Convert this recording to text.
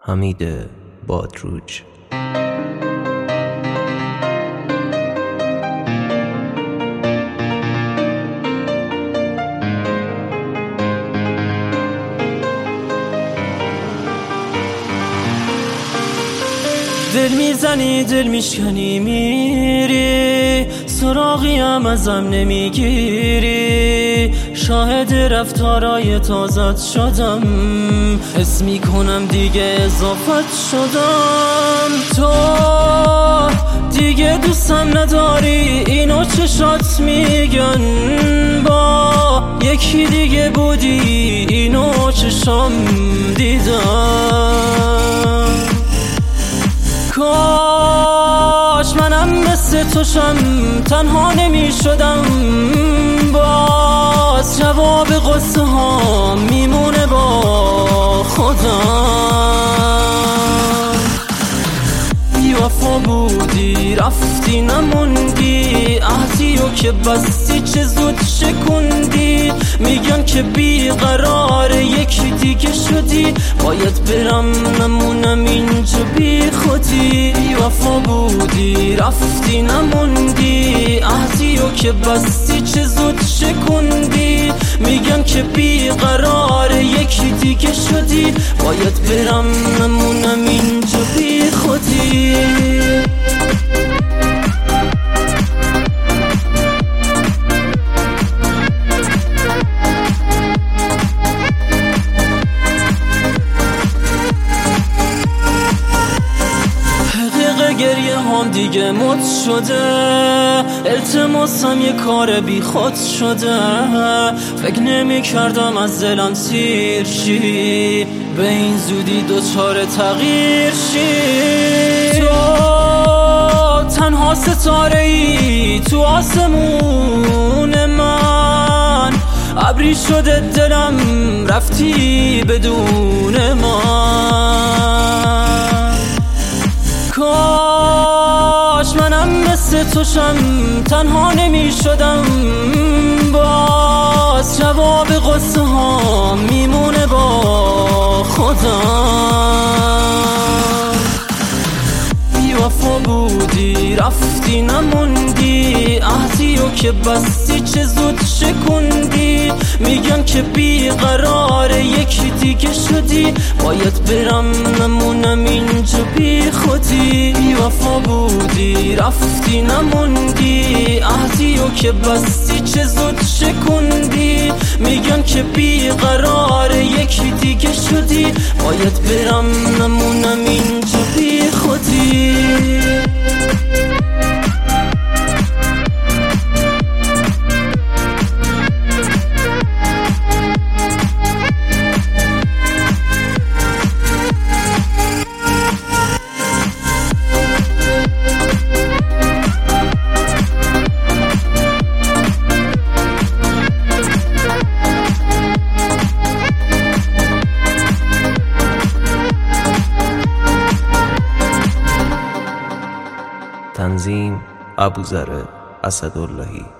حمید بادروج. دل میزنی دل میشکنی میری، سراغیم ازم نمیگیری، شاهد رفتارای تازت شدم، حس میکنم دیگه اضافت شدم. تو دیگه دوستم نداری، اینو چشات میگن، با یکی دیگه بودی، اینو چشام دیدم. کاش منم مثل توشم، تنها نمی شدم، باز جواب قصه ها میمونه با خودم. بی وفا بودی رفتی نموندی، عهدیو که بستی چه زود شکوندی، میگن که بیقراره یکی دیگه شدی، باید برم نمونم اینجا بی خودی. بی وفا بودی رفتی نموندی، عهدیو که بستی چه زود شکوندی، میگن که بیقراره یکی دیگه شدی، باید برم نمونم اینجا بی خودی. گریه هم دیگه مد شده، التماسم یه کار بی خود شده، فکر نمی کردم از دلم سیر شی، به این زودی دوچار تغییر شی. تو تنها ستاره ای تو آسمون من، ابری شده دلم رفتی بدون من. کاش منم مثل توشم، تنها نمی شدم، باز جواب قصه ها میمونه با خودم. بی وفا بودی رفتی نموندی، عهدیو که بستی چه زود شکوندی، میگن که بیقراره یکی دیگه شدی، باید برم نمونم اینجا بی خودی. بی وفا بودی رفتی نموندی، عهدیو که بستی چه زود شکوندی، میگن که بیقراره یکی دیگه شدی، باید برم نمونم اینجا بی خودی. تنظیم ابوذر اسداللهی.